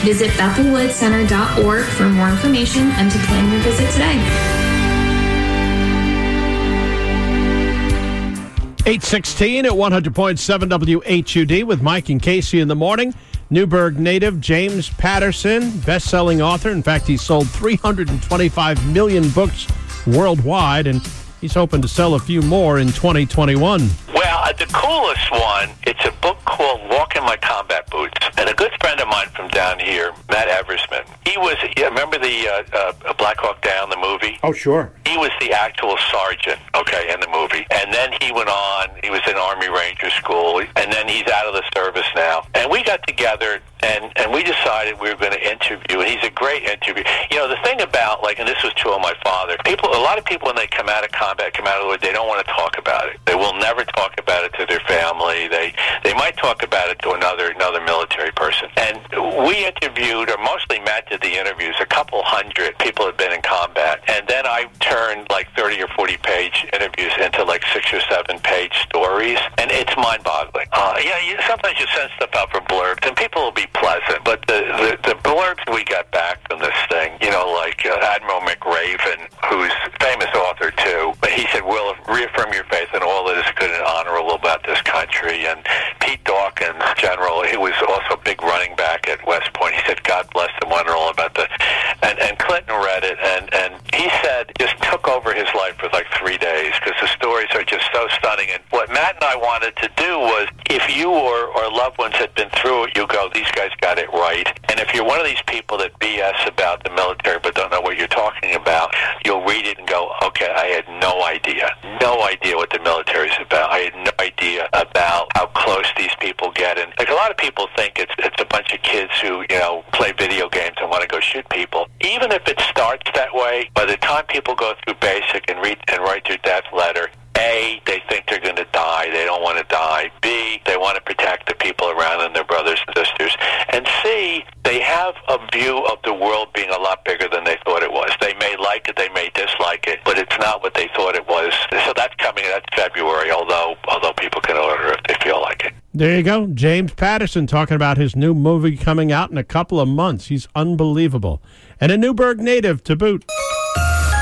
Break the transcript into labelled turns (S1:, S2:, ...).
S1: Visit BethelWoodsCenter.org for more information and to plan your visit today.
S2: 8:16 at 100.7 WHUD with Mike and Casey in the morning. Newburgh native James Patterson, best-selling author. In fact, he sold 325 million books worldwide, and he's hoping to sell a few more in 2021.
S3: Well, the coolest one, it's a book called Walk in My Combat Boots. And a good friend of mine from down here, Matt Eversman, remember the Black Hawk Down, the movie?
S2: Oh, sure.
S3: He was the actual sergeant, in the movie. And then he went on, he was in Army Ranger School, and then he's out of the service now. And we got together, and we decided we were going to interview, and he's a great interview. You know, the thing about, and this was true of my father, a lot of people when they come out of combat, come out of the war, they don't want to talk about it. They will never talk about it to their family. They might talk about it to another military person. And we interviewed, or mostly Matt did the interviews, a couple hundred people had been in combat. And then I turned 30 or 40 page interviews into 6 or 7 page stories. And it's mind-boggling. Sometimes you send stuff out for blurbs, and people will be pleasant. But the blurbs we got back from this thing, Admiral McRaven, who's a famous author too, but he said, "Will, reaffirm your faith in all that is good and honorable about this country." And Pete Dawkins, general, he was also a big running back at West Point. He said, "God bless them, wonderful about the," and Clinton read it, and he said, just took over his life for 3 days because the stories are just so stunning. And what Matt and I wanted to do was, if you or loved ones had been through it, you go, "These guys got it right." And if you're one of these people that BS about the military but don't know what you're talking about, you'll read it and go, "Okay, I had no idea what the military is about. I had no idea about how close these people get." And a lot of people think it's a bunch of kids who play video games and want to go shoot people. Even if it starts that way, by the time people go through basic and read and write their death letter, A, they think they're going to die. They don't want to die. B, they want to protect the people around them, their brothers and sisters. And C, they have a view of the world being a lot bigger than they thought it was. They may like it, they may dislike it, but it's not what they thought it was. So that's coming. That's February, although people can order if they feel like it.
S2: There you go. James Patterson talking about his new movie coming out in a couple of months. He's unbelievable. And a Newburgh native to boot.